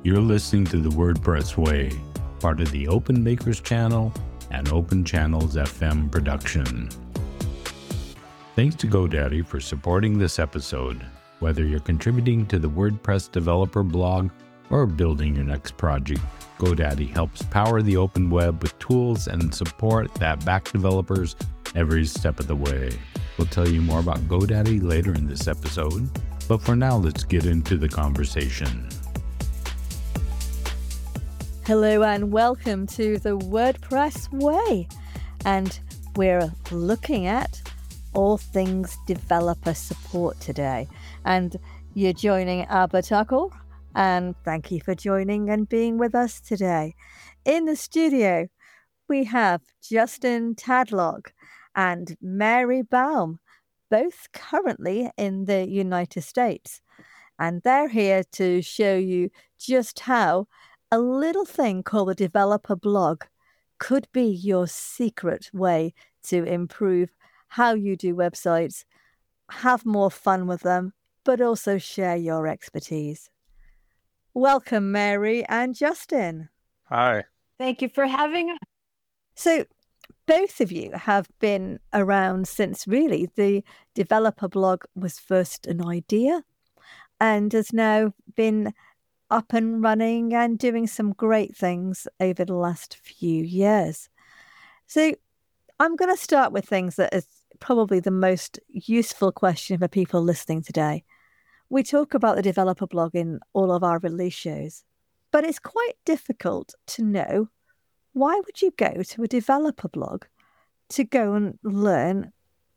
You're listening to the WordPress Way, part of the Open Makers channel and Open Channels FM production. Thanks to GoDaddy for supporting this episode. Whether you're contributing to the WordPress developer blog or building your next project, GoDaddy helps power the open web with tools and support that back developers every step of the way. We'll tell you more about GoDaddy later in this episode, but for now, let's get into the conversation. Hello and welcome to the WordPress Way, and we're looking at all things developer support today. And you're joining Abba Tuckle, and thank you for joining and being with us today. In the studio, we have Justin Tadlock and Mary Baum, both currently in the United States. And they're here to show you just how a little thing called a developer blog could be your secret way to improve how you do websites, have more fun with them, but also share your expertise. Welcome, Mary and Justin. Hi. Thank you for having us. So both of you have been around since really the developer blog was first an idea and has now been up and running and doing some great things over the last few years. So I'm going to start with things that is probably the most useful question for people listening today. We talk about the developer blog in all of our release shows, but it's quite difficult to know, why would you go to a developer blog to go and learn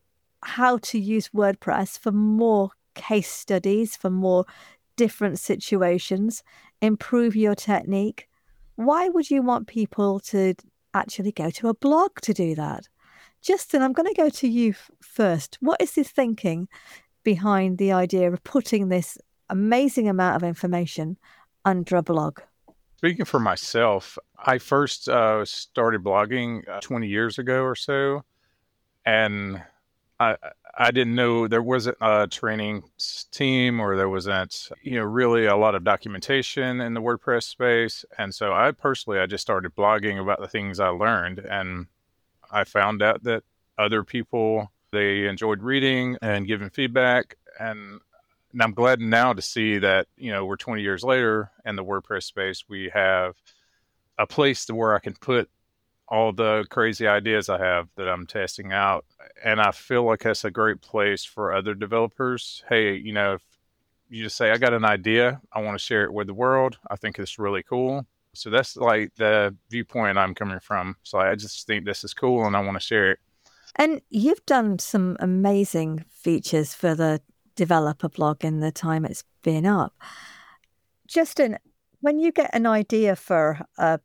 how to use WordPress for more case studies, for more different situations, improve your technique? Why would you want people to actually go to a blog to do that? Justin, I'm going to go to you first. What is the thinking behind the idea of putting this amazing amount of information under a blog? Speaking for myself, I first started blogging 20 years ago or so, and I didn't know there wasn't a training team, or there wasn't, really a lot of documentation in the WordPress space. And so I just started blogging about the things I learned. And I found out that other people, they enjoyed reading and giving feedback. And I'm glad now to see that, we're 20 years later in the WordPress space, we have a place to where I can put all the crazy ideas I have that I'm testing out. And I feel like that's a great place for other developers. Hey, if you just say, I got an idea, I want to share it with the world, I think it's really cool. So that's like the viewpoint I'm coming from. So I just think this is cool and I want to share it. And you've done some amazing features for the developer blog in the time it's been up. Justin, when you get an idea for a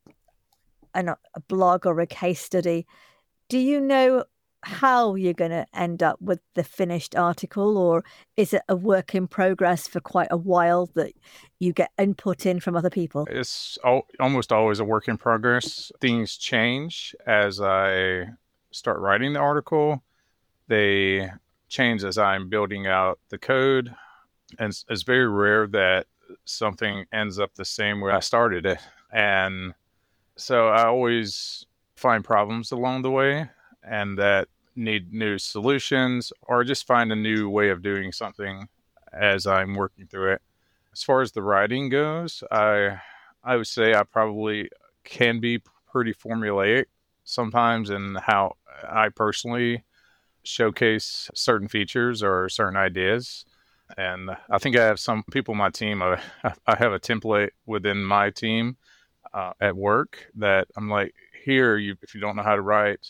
blog or a case study, do you know how you're going to end up with the finished article, or is it a work in progress for quite a while that you get input in from other people? It's almost always a work in progress. Things change as I start writing the article. They change as I'm building out the code. And it's very rare that something ends up the same way I started it. And so I always find problems along the way and that need new solutions, or just find a new way of doing something as I'm working through it. As far as the writing goes, I would say I probably can be pretty formulaic sometimes in how I personally showcase certain features or certain ideas. And I think I have some people on my team, I have a template within my team at work that I'm like, here, if you don't know how to write,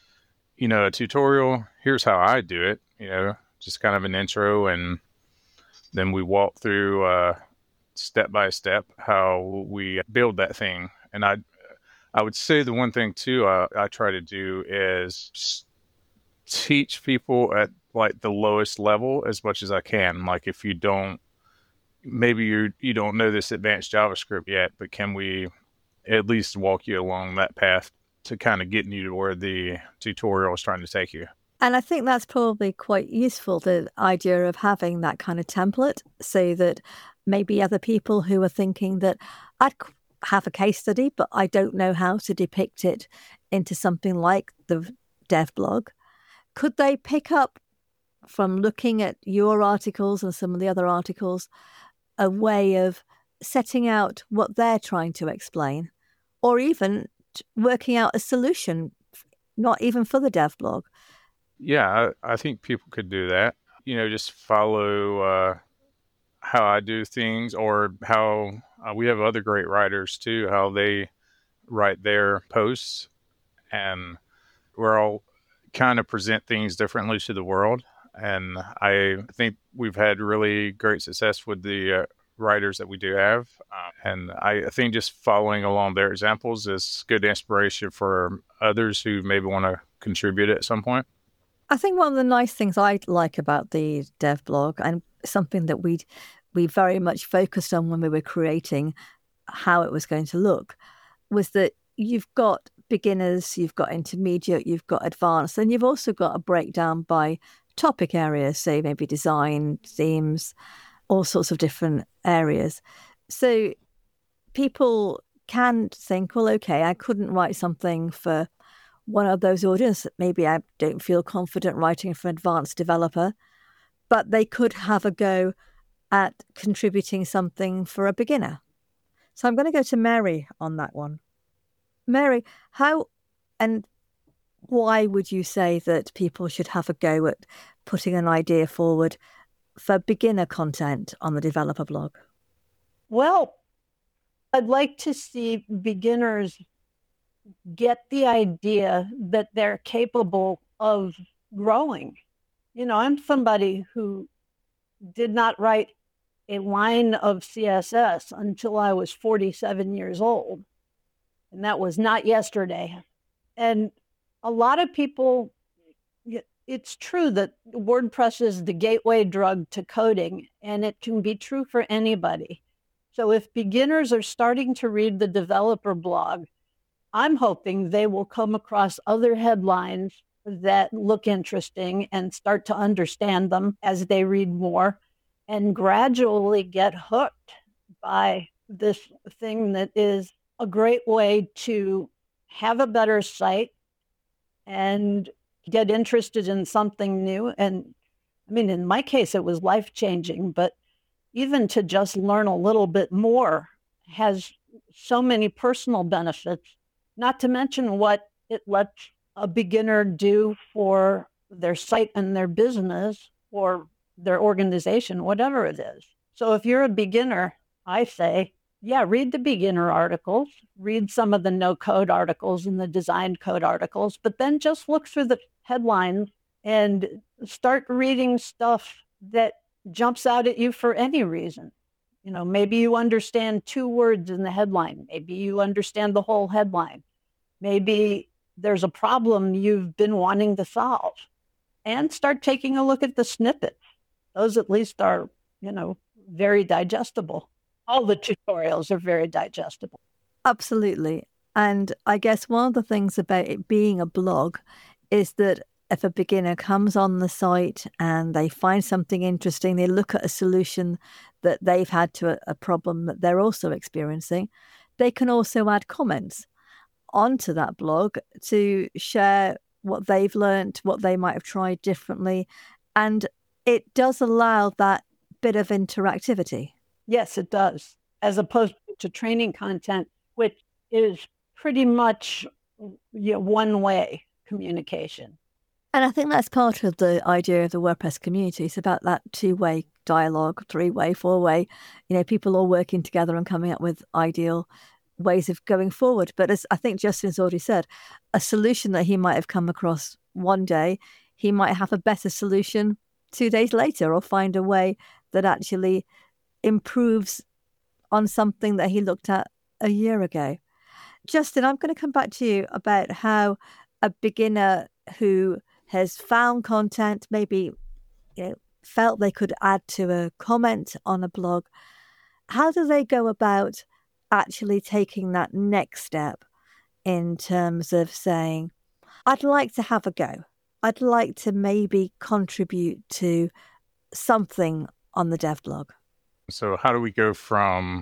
a tutorial, here's how I do it, just kind of an intro. And then we walk through step by step how we build that thing. And I would say the one thing too, I try to do is just teach people at like the lowest level as much as I can. Like if you don't, maybe you don't know this advanced JavaScript yet, but can we at least walk you along that path to kind of getting you to where the tutorial is trying to take you? And I think that's probably quite useful, the idea of having that kind of template, so that maybe other people who are thinking that I'd have a case study, but I don't know how to depict it into something like the dev blog. Could they pick up from looking at your articles and some of the other articles a way of setting out what they're trying to explain, or even working out a solution, not even for the dev blog? Yeah, I think people could do that. Just follow how I do things, or how we have other great writers too, how they write their posts. And we're all kind of present things differently to the world. And I think we've had really great success with the writers that we do have. And I think just following along their examples is good inspiration for others who maybe want to contribute at some point. I think one of the nice things I like about the dev blog, and something that we very much focused on when we were creating how it was going to look, was that you've got beginners, you've got intermediate, you've got advanced, and you've also got a breakdown by topic areas, say maybe design, themes, all sorts of different areas. So people can think, well, okay, I couldn't write something for one of those audiences. Maybe I don't feel confident writing for an advanced developer, but they could have a go at contributing something for a beginner. So I'm going to go to Mary on that one. Mary, how and why would you say that people should have a go at putting an idea forward for beginner content on the developer blog? Well, I'd like to see beginners get the idea that they're capable of growing. I'm somebody who did not write a line of CSS until I was 47 years old. And that was not yesterday. And a lot of people, it's true that WordPress is the gateway drug to coding, and it can be true for anybody. So if beginners are starting to read the developer blog, I'm hoping they will come across other headlines that look interesting and start to understand them as they read more, and gradually get hooked by this thing that is a great way to have a better site and get interested in something new. And I mean, in my case, it was life-changing, but even to just learn a little bit more has so many personal benefits, not to mention what it lets a beginner do for their site and their business or their organization, whatever it is. So if you're a beginner, I say, yeah, read the beginner articles, read some of the no-code articles and the design code articles, but then just look through the headlines and start reading stuff that jumps out at you for any reason. Maybe you understand 2 words in the headline. Maybe you understand the whole headline. Maybe there's a problem you've been wanting to solve. And start taking a look at the snippets. Those at least are, very digestible. All the tutorials are very digestible. Absolutely. And I guess one of the things about it being a blog is that if a beginner comes on the site and they find something interesting, they look at a solution that they've had to a problem that they're also experiencing, they can also add comments onto that blog to share what they've learned, what they might have tried differently. And it does allow that bit of interactivity. Yes, it does. As opposed to training content, which is pretty much one-way communication. And I think that's part of the idea of the WordPress community. It's about that 2-way dialogue, 3-way, 4-way, people all working together and coming up with ideal ways of going forward. But as I think Justin's already said, a solution that he might have come across one day, he might have a better solution 2 days later, or find a way that actually improves on something that he looked at a year ago. Justin, I'm going to come back to you about how a beginner who has found content, maybe felt they could add to a comment on a blog, how do they go about actually taking that next step in terms of saying, I'd like to have a go. I'd like to maybe contribute to something on the dev blog? So how do we go from,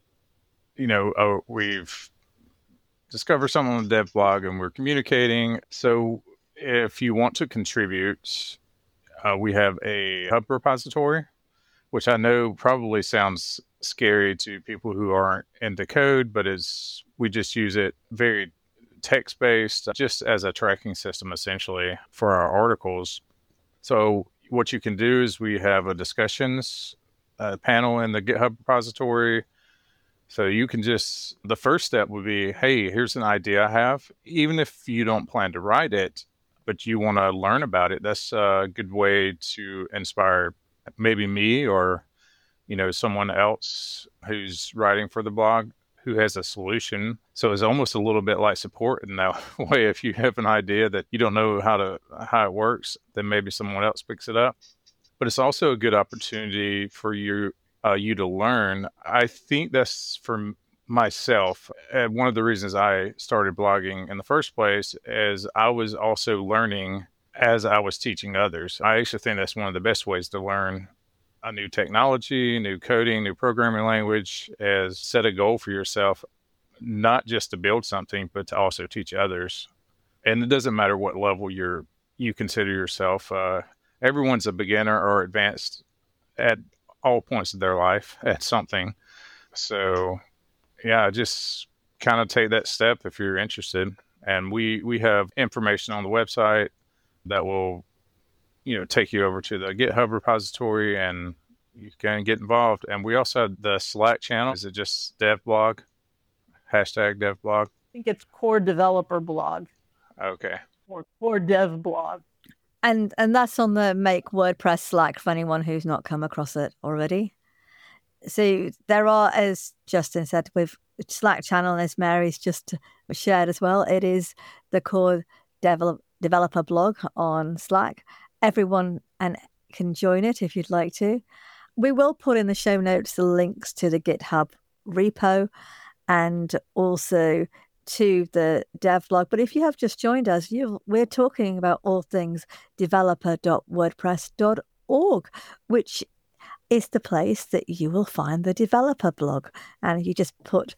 we've discovered something on the dev blog and we're communicating. So if you want to contribute, we have a hub repository, which I know probably sounds scary to people who aren't into code, but we just use it very text-based, just as a tracking system, essentially, for our articles. So what you can do is we have a discussions panel in the GitHub repository. So you can the first step would be, hey, here's an idea I have. Even if you don't plan to write it, but you want to learn about it, that's a good way to inspire maybe me or, someone else who's writing for the blog who has a solution. So it's almost a little bit like support in that way. If you have an idea that you don't know how it works, then maybe someone else picks it up. But it's also a good opportunity for you to learn. I think that's for myself. One of the reasons I started blogging in the first place is I was also learning as I was teaching others. I actually think that's one of the best ways to learn a new technology, new coding, new programming language, is set a goal for yourself, not just to build something, but to also teach others. And it doesn't matter what level you consider yourself. Everyone's a beginner or advanced at all points of their life at something. So yeah, just kind of take that step if you're interested. And we have information on the website that will, take you over to the GitHub repository and you can get involved. And we also have the Slack channel. Is it just DevBlog? #DevBlog? I think it's Core Developer Blog. Okay. Or Core Dev Blog. And that's on the Make WordPress Slack for anyone who's not come across it already. So there are, as Justin said, with Slack channel, as Mary's just shared as well, it is the Core Developer Blog on Slack. Everyone can join it if you'd like to. We will put in the show notes the links to the GitHub repo and also to the dev blog. But if you have just joined us, we're talking about all things developer.wordpress.org, which is the place that you will find the developer blog. And you just put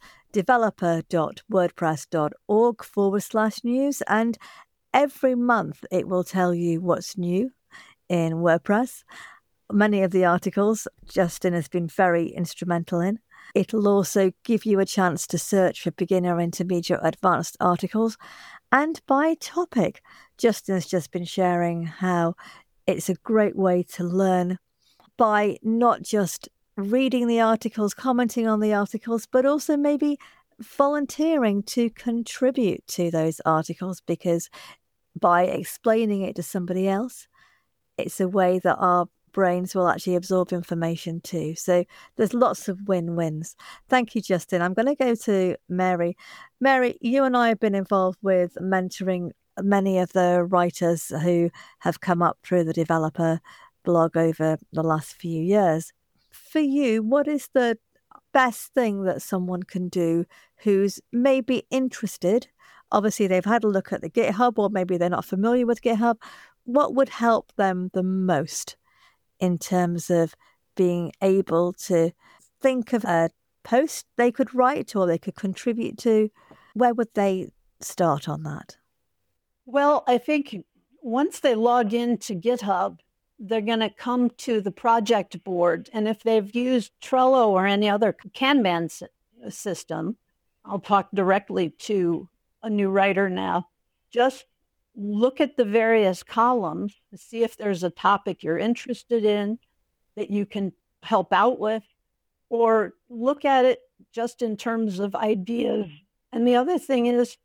developer.wordpress.org/news, and every month it will tell you what's new in WordPress. Many of the articles Justin has been very instrumental in. It'll also give you a chance to search for beginner, intermediate, advanced articles. And by topic, Justin's just been sharing how it's a great way to learn by not just reading the articles, commenting on the articles, but also maybe volunteering to contribute to those articles, because by explaining it to somebody else, it's a way that our brains will actually absorb information too. So there's lots of win-wins. Thank you, Justin. I'm going to go to Mary. Mary, you and I have been involved with mentoring many of the writers who have come up through the developer blog over the last few years. For you, what is the best thing that someone can do who's maybe interested? Obviously, they've had a look at the GitHub, or maybe they're not familiar with GitHub. What would help them the most in terms of being able to think of a post they could write or they could contribute to? Where would they start on that? Well, I think once they log into GitHub, they're going to come to the project board. And if they've used Trello or any other Kanban system, I'll talk directly to a new writer now. Just look at the various columns to see if there's a topic you're interested in that you can help out with, or look at it just in terms of ideas. And the other thing is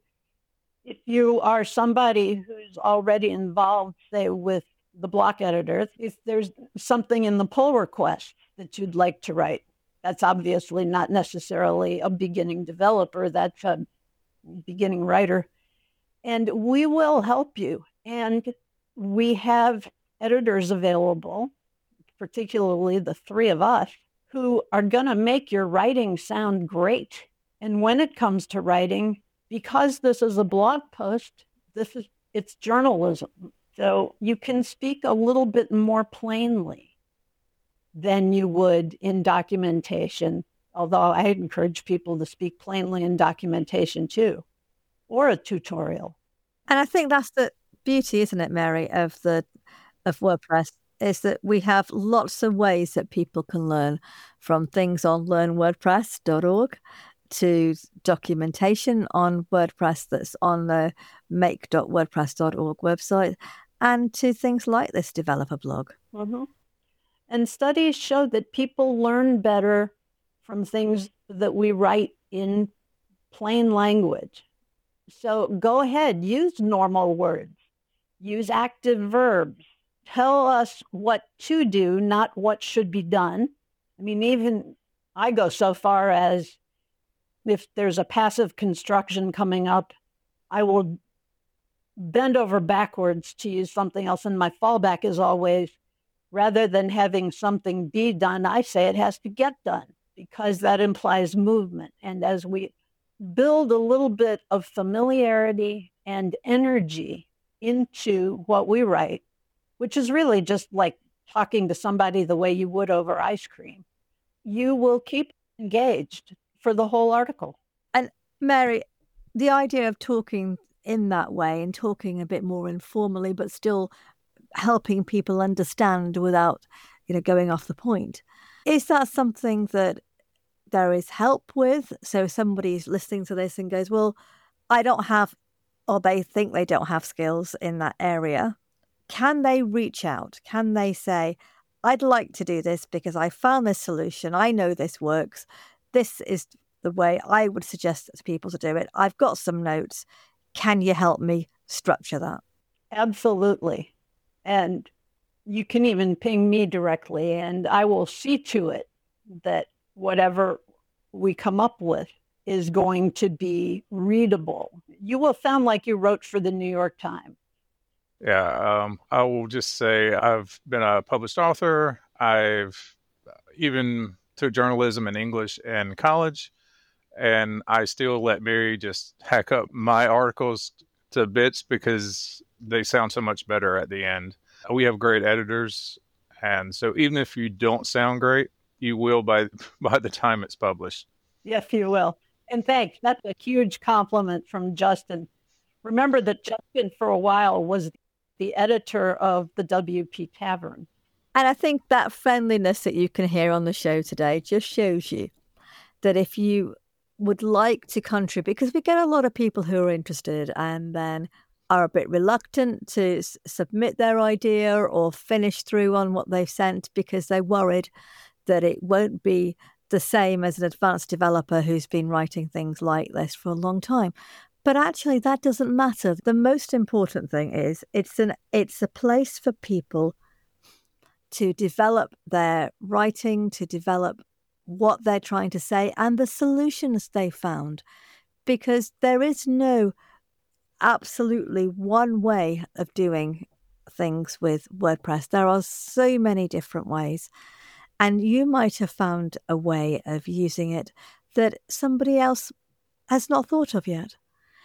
if you are somebody who's already involved, say, with the block editor, if there's something in the pull request that you'd like to write, that's obviously not necessarily a beginning developer, that's a beginning writer. And we will help you. And we have editors available, particularly the three of us, who are going to make your writing sound great. And when it comes to writing, because this is a blog post, it's journalism. So you can speak a little bit more plainly. than you would in documentation, although I encourage people to speak plainly in documentation too, or a tutorial. And I think that's the beauty, isn't it, Mary, of WordPress, is that we have lots of ways that people can learn, from things on learnwordpress.org to documentation on WordPress that's on the make.wordpress.org website, and to things like this developer blog. Mm-hmm. And studies show that people learn better from things that we write in plain language. So go ahead, use normal words, use active verbs. Tell us what to do, not what should be done. I mean, even I go so far as, if there's a passive construction coming up, I will bend over backwards to use something else. And my fallback is always, rather than having something be done, I say it has to get done, because that implies movement. And as we build a little bit of familiarity and energy into what we write, which is really just like talking to somebody the way you would over ice cream, you will keep engaged for the whole article. And Mary, the idea of talking in that way and talking a bit more informally, but still helping people understand without, going off the point, is that something that there is help with? So somebody's listening to this and goes, well, I don't have, or they think they don't have skills in that area. Can they reach out? Can they say, I'd like to do this because I found this solution. I know this works. This is the way I would suggest to people to do it. I've got some notes. Can you help me structure that? Absolutely. And you can even ping me directly, and I will see to it that whatever we come up with is going to be readable. You will sound like you wrote for the New York Times. Yeah, I will just say I've been a published author. I've even took journalism and English in college, and I still let Mary just hack up my articles to bits because they sound so much better at the end. We have great editors, and so even if you don't sound great, you will by the time it's published. Yes, you will. And thanks. That's a huge compliment from Justin. Remember that Justin for a while was the editor of the WP Tavern. And I think that friendliness that you can hear on the show today just shows you that if you would like to contribute, because we get a lot of people who are interested and then are a bit reluctant to submit their idea or finish through on what they've sent because they're worried that it won't be the same as an advanced developer who's been writing things like this for a long time. But actually, that doesn't matter. The most important thing is it's a place for people to develop their writing, to develop what they're trying to say and the solutions they found. Because there is no absolutely one way of doing things with WordPress. There are so many different ways. And you might have found a way of using it that somebody else has not thought of yet.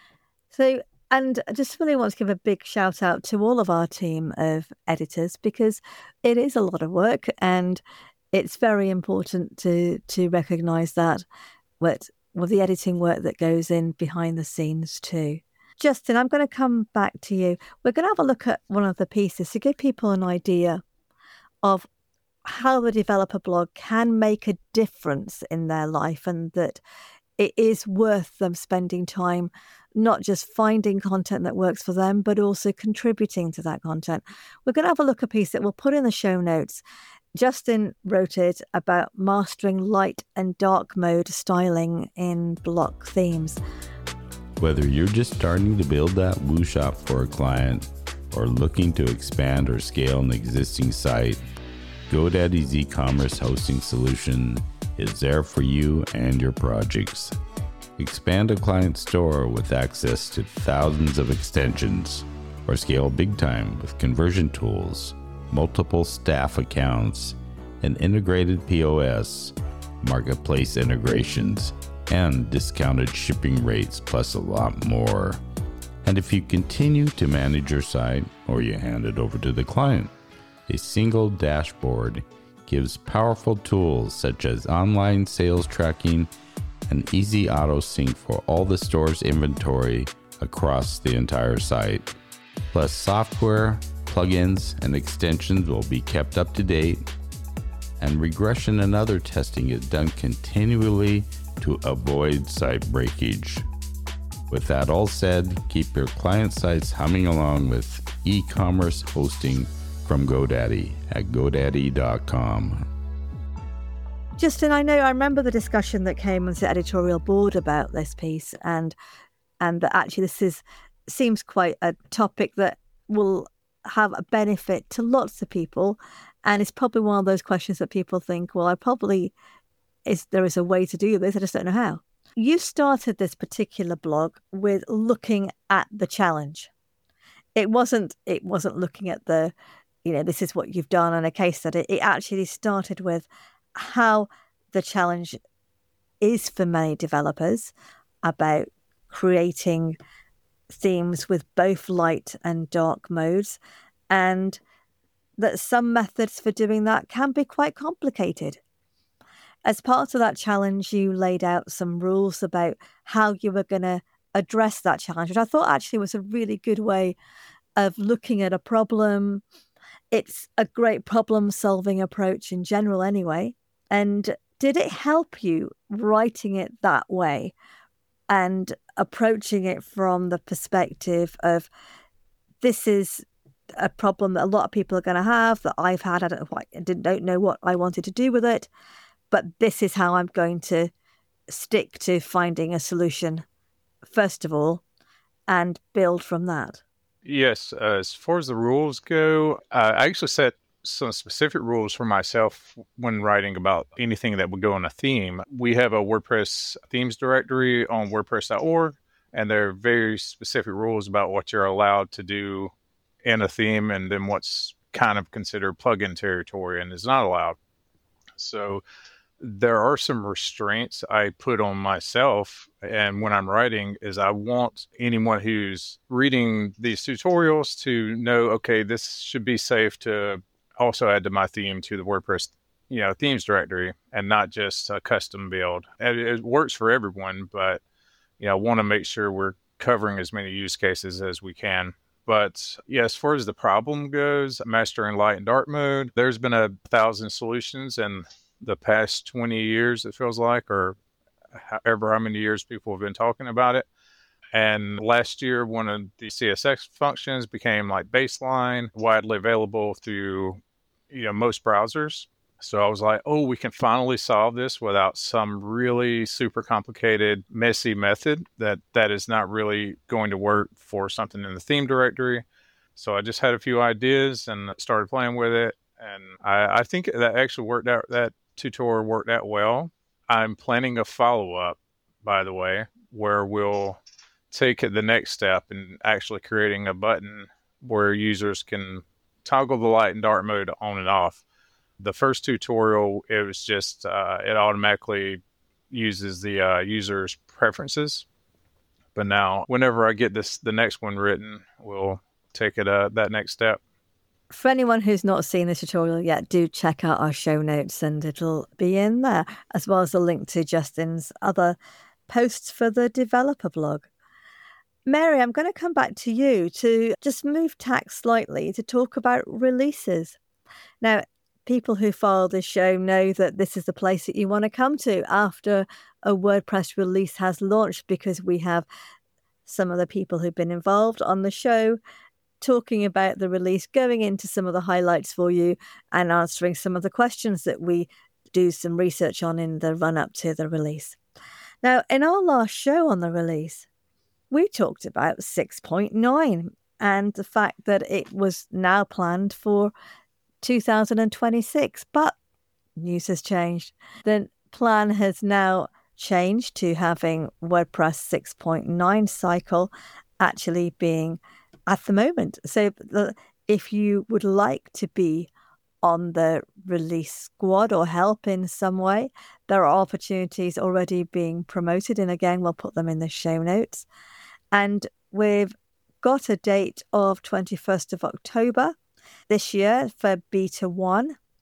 So, and I just really want to give a big shout out to all of our team of editors, because it is a lot of work and it's very important to recognise that with the editing work that goes in behind the scenes too. Justin, I'm going to come back to you. We're going to have a look at one of the pieces to give people an idea of how the developer blog can make a difference in their life, and that it is worth them spending time not just finding content that works for them, but also contributing to that content. We're going to have a look at a piece that we'll put in the show notes. Justin wrote it about mastering light and dark mode styling in block themes. Whether you're just starting to build that Woo shop for a client or looking to expand or scale an existing site, GoDaddy's e-commerce hosting solution is there for you and your projects. Expand a client store with access to thousands of extensions, or scale big time with conversion tools, multiple staff accounts, an integrated POS, marketplace integrations, and discounted shipping rates, plus a lot more. And if you continue to manage your site or you hand it over to the client, a single dashboard gives powerful tools such as online sales tracking and easy auto sync for all the store's inventory across the entire site. Plus, software, plugins, and extensions will be kept up to date, and regression and other testing is done continually to avoid site breakage. With that all said, keep your client sites humming along with e-commerce hosting from GoDaddy at godaddy.com. Justin, I remember the discussion that came on the editorial board about this piece, and that actually seems quite a topic that will have a benefit to lots of people, and it's probably one of those questions that people think, well, there is a way to do this, I just don't know how. You started this particular blog with looking at the challenge. It wasn't looking at the, this is what you've done on a case study. It actually started with how the challenge is for many developers about creating themes with both light and dark modes, and that some methods for doing that can be quite complicated. As part of that challenge, you laid out some rules about how you were going to address that challenge, which I thought actually was a really good way of looking at a problem. It's a great problem-solving approach in general anyway. And did it help you writing it that way and approaching it from the perspective of, this is a problem that a lot of people are going to have, that I've had, I don't know what I wanted to do with it, but this is how I'm going to stick to finding a solution, first of all, and build from that? Yes, as far as the rules go, I actually set some specific rules for myself when writing about anything that would go in a theme. We have a WordPress themes directory on WordPress.org, and there are very specific rules about what you're allowed to do in a theme, and then what's kind of considered plugin territory and is not allowed. So there are some restraints I put on myself, and when I'm writing, is I want anyone who's reading these tutorials to know, okay, this should be safe to also add to my theme to the WordPress, themes directory, and not just a custom build. And it works for everyone, but I want to make sure we're covering as many use cases as we can. But yeah, as far as the problem goes, mastering light and dark mode, there's been 1,000 solutions, and the past 20 years, it feels like, or however how many years people have been talking about it. And last year, one of the CSS functions became like baseline, widely available through, most browsers. So I was like, oh, we can finally solve this without some really super complicated, messy method that is not really going to work for something in the theme directory. So I just had a few ideas and started playing with it. And I think that actually worked out. That tutorial worked out well. I'm planning a follow-up, by the way, where we'll take the next step in actually creating a button where users can toggle the light and dark mode on and off. The first tutorial, it was just, it automatically uses the user's preferences. But now, whenever I get the next one written, we'll take it that next step. For anyone who's not seen this tutorial yet, do check out our show notes and it'll be in there, as well as a link to Justin's other posts for the developer blog. Mary, I'm going to come back to you to just move tack slightly to talk about releases. Now, people who follow this show know that this is the place that you want to come to after a WordPress release has launched, because we have some of the people who've been involved on the show talking about the release, going into some of the highlights for you and answering some of the questions that we do some research on in the run-up to the release. Now, in our last show on the release, we talked about 6.9 and the fact that it was now planned for 2026, but news has changed. The plan has now changed to having WordPress 6.9 cycle actually being at the moment. So if you would like to be on the release squad or help in some way, there are opportunities already being promoted. And again, we'll put them in the show notes. And we've got a date of 21st of October this year for Beta 1.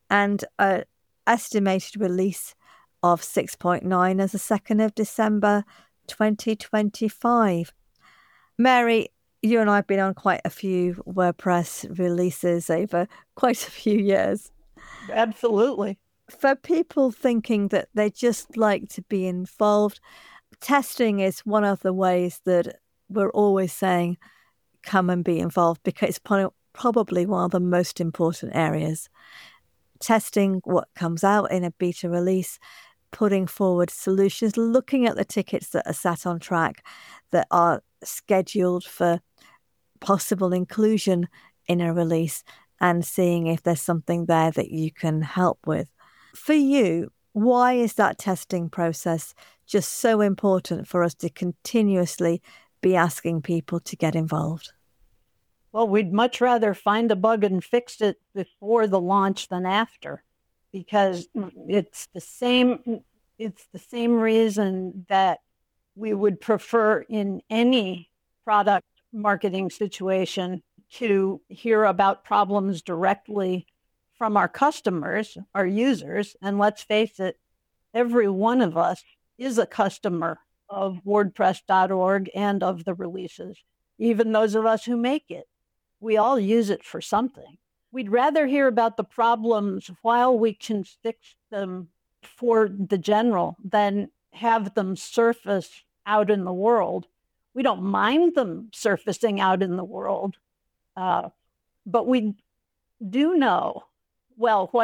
and an estimated release of 6.9 as the 2nd of December 2025. Mary, you and I have been on quite a few WordPress releases over quite a few years. Absolutely. For people thinking that they just like to be involved, testing is one of the ways that we're always saying, come and be involved, because it's probably one of the most important areas. Testing what comes out in a beta release, putting forward solutions, looking at the tickets that are sat on track, that are scheduled for possible inclusion in a release, and seeing if there's something there that you can help with. For you, why is that testing process just so important for us to continuously be asking people to get involved? Well, we'd much rather find a bug and fix it before the launch than after, because it's the same reason that we would prefer in any product marketing situation to hear about problems directly from our customers, our users. And let's face it, every one of us is a customer of WordPress.org and of the releases, even those of us who make it. We all use it for something. We'd rather hear about the problems while we can fix them for the general than have them surface out in the world. We don't mind them surfacing out in the world, but we do know, well, what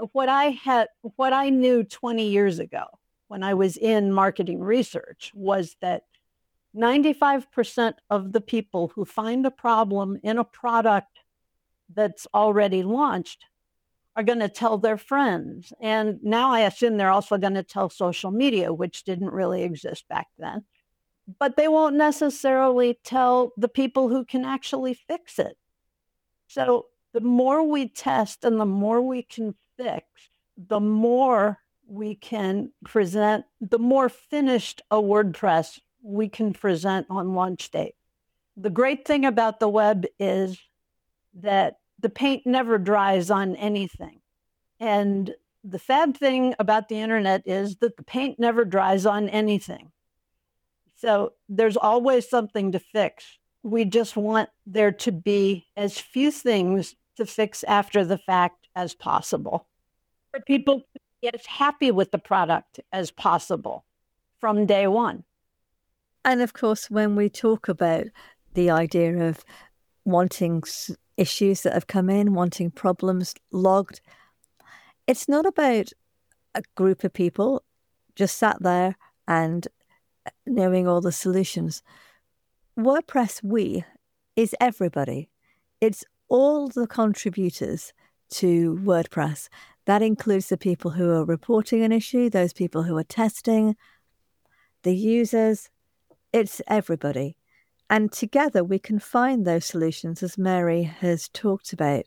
I knew 20 years ago when I was in marketing research was that 95% of the people who find a problem in a product that's already launched are going to tell their friends. And now I assume they're also going to tell social media, which didn't really exist back then. But they won't necessarily tell the people who can actually fix it. So the more we test and the more we can fix, the more we can present, the more finished a WordPress we can present on launch date. The great thing about the web is that the paint never dries on anything. And the sad thing about the internet is that the paint never dries on anything. So there's always something to fix. We just want there to be as few things to fix after the fact as possible, for people to get as happy with the product as possible from day one. And of course, when we talk about the idea of wanting issues that have come in, wanting problems logged, it's not about a group of people just sat there and knowing all the solutions. WordPress We is everybody. It's all the contributors to WordPress. That includes the people who are reporting an issue, those people who are testing, the users. It's everybody. And together we can find those solutions, as Mary has talked about.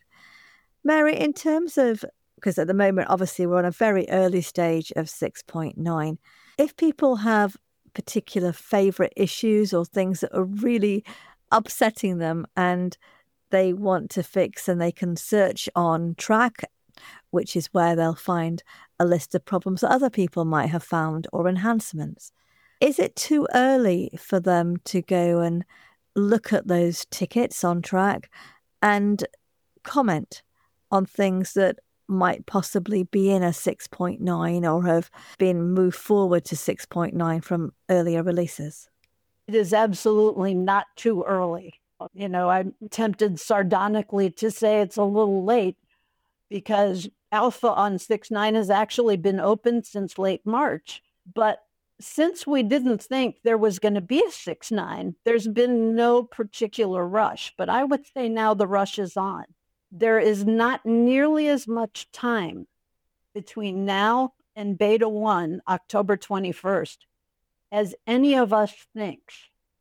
Mary, in terms of, because at the moment, obviously, we're on a very early stage of 6.9. If people have particular favorite issues or things that are really upsetting them and they want to fix, and they can search on Track, which is where they'll find a list of problems that other people might have found or enhancements. Is it too early for them to go and look at those tickets on Track and comment on things that might possibly be in a 6.9 or have been moved forward to 6.9 from earlier releases? It is absolutely not too early. You know, I'm tempted sardonically to say it's a little late, because alpha on 6.9 has actually been open since late March. But since we didn't think there was going to be a 6.9, there's been no particular rush. But I would say now the rush is on. There is not nearly as much time between now and Beta 1, October 21st, as any of us thinks.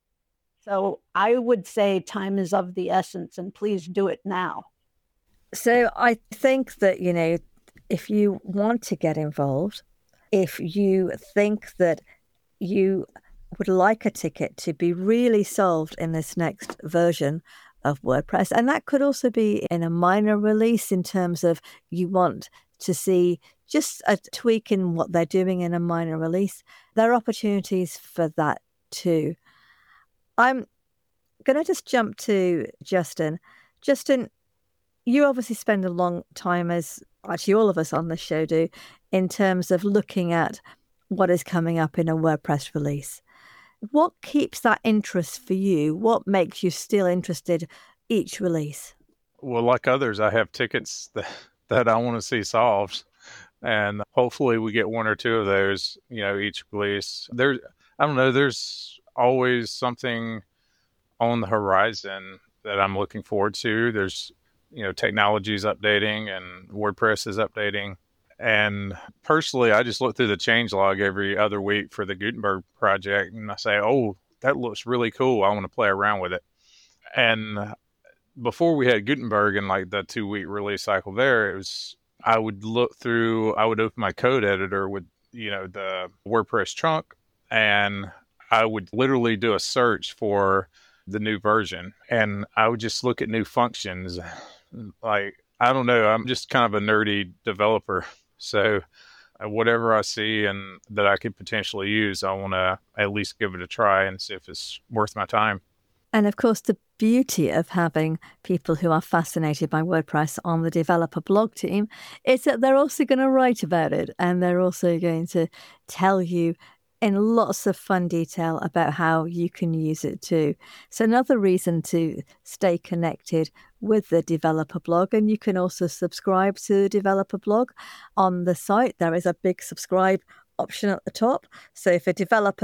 So I would say time is of the essence, and please do it now. So I think that, you know, if you want to get involved, if you think that you would like a ticket to be really solved in this next version of WordPress. And that could also be in a minor release in terms of you want to see just a tweak in what they're doing in a minor release. There are opportunities for that too. I'm going to just jump to Justin. Justin, you obviously spend a long time, as actually all of us on this show do, in terms of looking at what is coming up in a WordPress release. What keeps that interest for you? What makes you still interested each release? Well, like others, I have tickets that I want to see solved. And hopefully we get one or two of those, each release. There's always something on the horizon that I'm looking forward to. There's, technology's updating and WordPress is updating. And personally, I just look through the changelog every other week for the Gutenberg project, and I say, oh, that looks really cool. I want to play around with it. And before we had Gutenberg and like the 2-week release cycle there, I would open my code editor with, the WordPress trunk, and I would literally do a search for the new version. And I would just look at new functions. Like, I don't know, I'm just kind of a nerdy developer. So whatever I see and that I could potentially use, I want to at least give it a try and see if it's worth my time. And of course, the beauty of having people who are fascinated by WordPress on the developer blog team is that they're also going to write about it, and they're also going to tell you in lots of fun detail about how you can use it too. So another reason to stay connected with the developer blog. And you can also subscribe to the developer blog on the site. There is a big subscribe option at the top. So for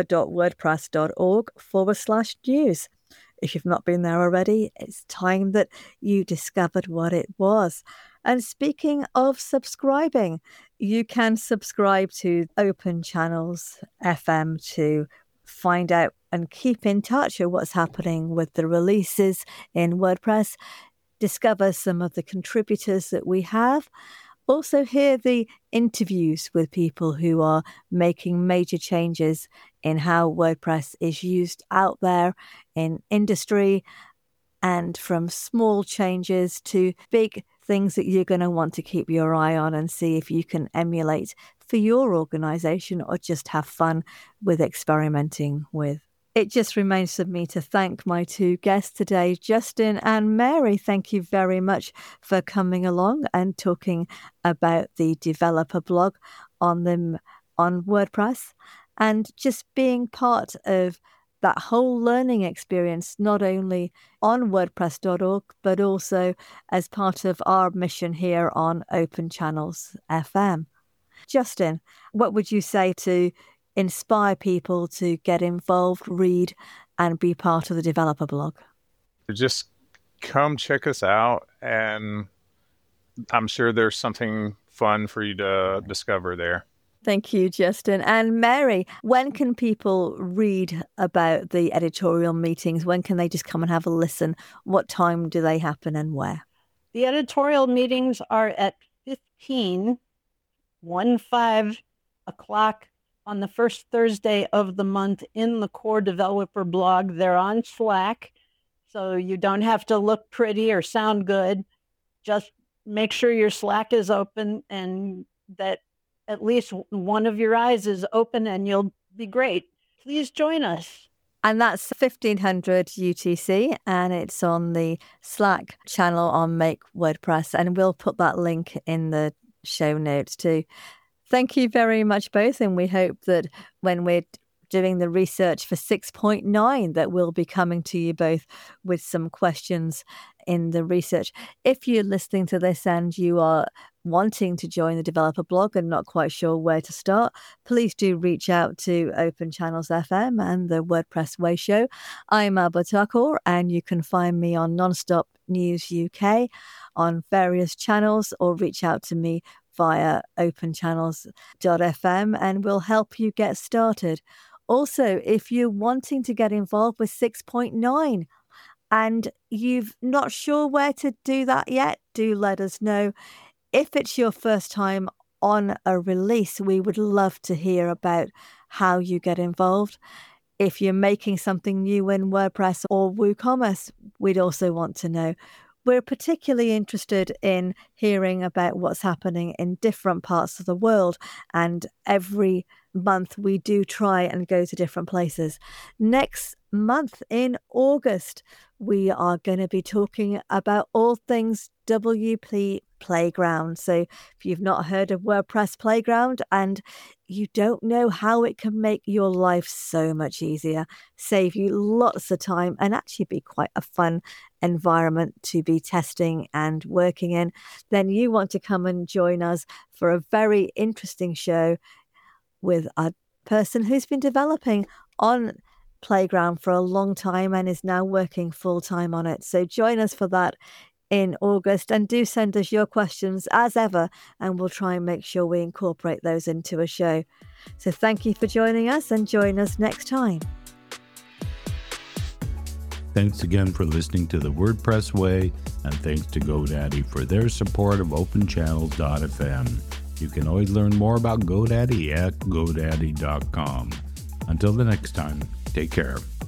developer.wordpress.org/news. If you've not been there already, it's time that you discovered what it was. And speaking of subscribing, you can subscribe to Open Channels FM to find out and keep in touch with what's happening with the releases in WordPress, discover some of the contributors that we have, also hear the interviews with people who are making major changes in how WordPress is used out there in industry, and from small changes to big things that you're going to want to keep your eye on and see if you can emulate for your organization or just have fun with experimenting with. It just remains for me to thank my two guests today, Justin and Mary. Thank you very much for coming along and talking about the developer blog on WordPress and just being part of that whole learning experience, not only on WordPress.org, but also as part of our mission here on Open Channels FM. Justin, what would you say to inspire people to get involved, read, and be part of the developer blog? Just come check us out, and I'm sure there's something fun for you to discover there. Thank you, Justin. And Mary, when can people read about the editorial meetings? When can they just come and have a listen? What time do they happen and where? The editorial meetings are at 15 o'clock on the first Thursday of the month in the core developer blog. They're on Slack, so you don't have to look pretty or sound good. Just make sure your Slack is open and that at least one of your eyes is open, and you'll be great. Please join us. And that's 1500 UTC, and it's on the Slack channel on Make WordPress, and we'll put that link in the show notes too. Thank you very much both, and we hope that when we're doing the research for 6.9 that we'll be coming to you both with some questions in the research. If you're listening to this and you are wanting to join the developer blog and not quite sure where to start, please do reach out to Open Channels FM and the WordPress Way Show. I'm Alba Tucker, and you can find me on Nonstop News UK on various channels, or reach out to me via openchannels.fm and we'll help you get started. Also, if you're wanting to get involved with 6.9 and you're not sure where to do that yet, do let us know. If it's your first time on a release, we would love to hear about how you get involved. If you're making something new in WordPress or WooCommerce, we'd also want to know. We're particularly interested in hearing about what's happening in different parts of the world. And every month we do try and go to different places. Next month in August, we are going to be talking about all things WP Playground. So if you've not heard of WordPress Playground and you don't know how it can make your life so much easier, save you lots of time, and actually be quite a fun environment to be testing and working in, then you want to come and join us for a very interesting show with a person who's been developing on Playground for a long time and is now working full-time on it. So join us for that in August, and do send us your questions as ever, and we'll try and make sure we incorporate those into a show. So thank you for joining us, and join us next time. Thanks again for listening to The WordPress Way, and thanks to GoDaddy for their support of openchannels.fm. You can always learn more about GoDaddy at godaddy.com. Until the next time, take care.